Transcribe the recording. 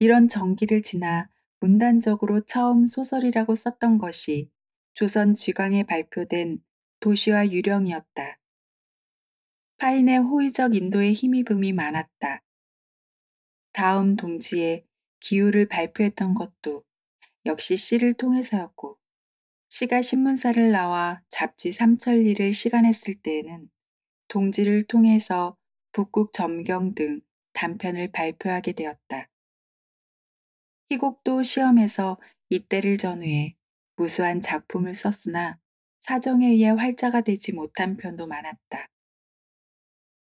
이런 전기를 지나 문단적으로 처음 소설이라고 썼던 것이 조선 지광에 발표된 도시와 유령이었다. 파인의 호의적 인도에 힘입음이 많았다. 다음 동지에 기후를 발표했던 것도 역시 시를 통해서였고, 시가 신문사를 나와 잡지 삼천리를 시간했을 때에는 동지를 통해서 북극 점경 등 단편을 발표하게 되었다. 희곡도 시험에서 이때를 전후해 무수한 작품을 썼으나 사정에 의해 활자가 되지 못한 편도 많았다.